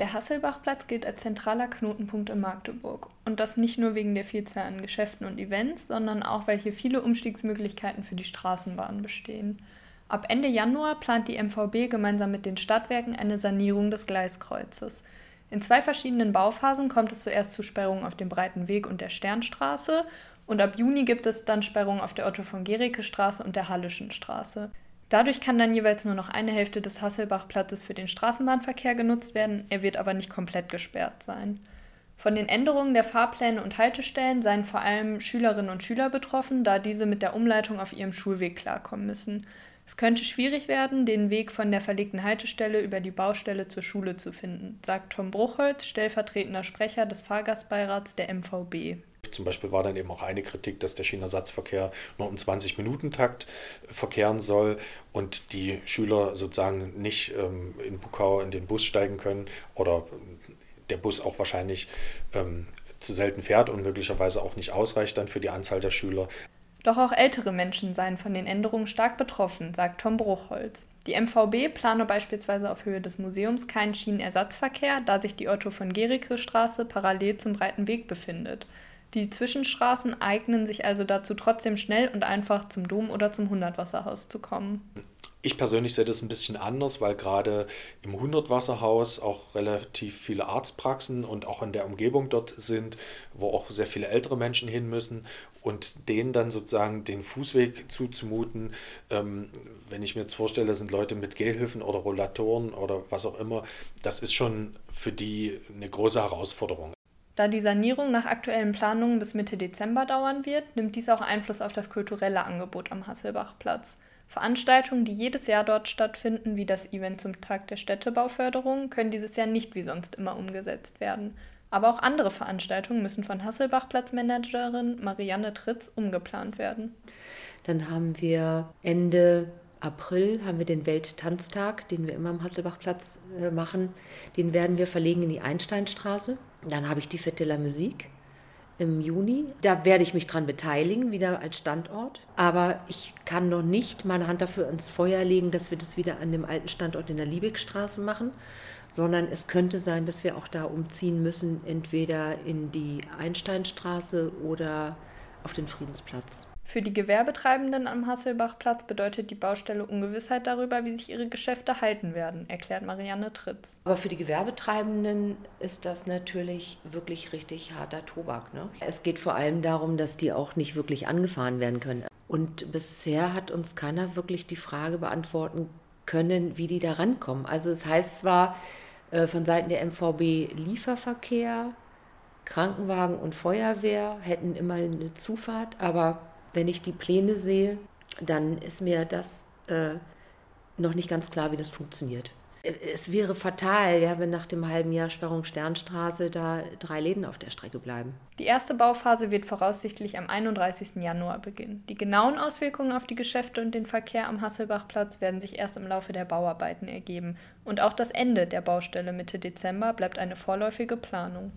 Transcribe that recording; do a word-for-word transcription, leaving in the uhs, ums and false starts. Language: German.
Der Hasselbachplatz gilt als zentraler Knotenpunkt in Magdeburg. Und das nicht nur wegen der Vielzahl an Geschäften und Events, sondern auch, weil hier viele Umstiegsmöglichkeiten für die Straßenbahn bestehen. Ab Ende Januar plant die M V B gemeinsam mit den Stadtwerken eine Sanierung des Gleiskreuzes. In zwei verschiedenen Bauphasen kommt es zuerst zu Sperrungen auf dem Breiten Weg und der Sternstraße und ab Juni gibt es dann Sperrungen auf der Otto-von-Guericke-Straße und der Hallischen Straße. Dadurch kann dann jeweils nur noch eine Hälfte des Hasselbachplatzes für den Straßenbahnverkehr genutzt werden, er wird aber nicht komplett gesperrt sein. Von den Änderungen der Fahrpläne und Haltestellen seien vor allem Schülerinnen und Schüler betroffen, da diese mit der Umleitung auf ihrem Schulweg klarkommen müssen. Es könnte schwierig werden, den Weg von der verlegten Haltestelle über die Baustelle zur Schule zu finden, sagt Tom Bruchholz, stellvertretender Sprecher des Fahrgastbeirats der M V B. Zum Beispiel war dann eben auch eine Kritik, dass der Schienenersatzverkehr nur im zwanzig-Minuten-Takt verkehren soll und die Schüler sozusagen nicht ähm, in Buckau in den Bus steigen können oder der Bus auch wahrscheinlich ähm, zu selten fährt und möglicherweise auch nicht ausreicht dann für die Anzahl der Schüler. Doch auch ältere Menschen seien von den Änderungen stark betroffen, sagt Tom Bruchholz. Die M V B plane beispielsweise auf Höhe des Museums keinen Schienenersatzverkehr, da sich die Otto-von-Guericke-Straße parallel zum Breiten Weg befindet. Die Zwischenstraßen eignen sich also dazu, trotzdem schnell und einfach zum Dom oder zum Hundertwasserhaus zu kommen. Ich persönlich sehe das ein bisschen anders, weil gerade im Hundertwasserhaus auch relativ viele Arztpraxen und auch in der Umgebung dort sind, wo auch sehr viele ältere Menschen hin müssen und denen dann sozusagen den Fußweg zuzumuten. Ähm, wenn ich mir jetzt vorstelle, das sind Leute mit Gehhilfen oder Rollatoren oder was auch immer, das ist schon für die eine große Herausforderung. Da die Sanierung nach aktuellen Planungen bis Mitte Dezember dauern wird, nimmt dies auch Einfluss auf das kulturelle Angebot am Hasselbachplatz. Veranstaltungen, die jedes Jahr dort stattfinden, wie das Event zum Tag der Städtebauförderung, können dieses Jahr nicht wie sonst immer umgesetzt werden. Aber auch andere Veranstaltungen müssen von Hasselbachplatz-Managerin Marianne Tritz umgeplant werden. Dann haben wir Ende April haben wir den Welttanztag, den wir immer am Hasselbachplatz äh, machen. Den werden wir verlegen in die Einsteinstraße. Dann habe ich die Fête de la Musique im Juni. Da werde ich mich dran beteiligen, wieder als Standort. Aber ich kann noch nicht meine Hand dafür ins Feuer legen, dass wir das wieder an dem alten Standort in der Liebigstraße machen, sondern es könnte sein, dass wir auch da umziehen müssen, entweder in die Einsteinstraße oder auf den Friedensplatz. Für die Gewerbetreibenden am Hasselbachplatz bedeutet die Baustelle Ungewissheit darüber, wie sich ihre Geschäfte halten werden, erklärt Marianne Tritz. Aber für die Gewerbetreibenden ist das natürlich wirklich richtig harter Tobak, ne? Es geht vor allem darum, dass die auch nicht wirklich angefahren werden können. Und bisher hat uns keiner wirklich die Frage beantworten können, wie die da rankommen. Also es heißt zwar äh, von Seiten der M V B Lieferverkehr, Krankenwagen und Feuerwehr hätten immer eine Zufahrt, aber wenn ich die Pläne sehe, dann ist mir das äh, noch nicht ganz klar, wie das funktioniert. Es wäre fatal, ja, wenn nach dem halben Jahr Sperrung Sternstraße da drei Läden auf der Strecke bleiben. Die erste Bauphase wird voraussichtlich am einunddreißigsten Januar beginnen. Die genauen Auswirkungen auf die Geschäfte und den Verkehr am Hasselbachplatz werden sich erst im Laufe der Bauarbeiten ergeben. Und auch das Ende der Baustelle Mitte Dezember bleibt eine vorläufige Planung.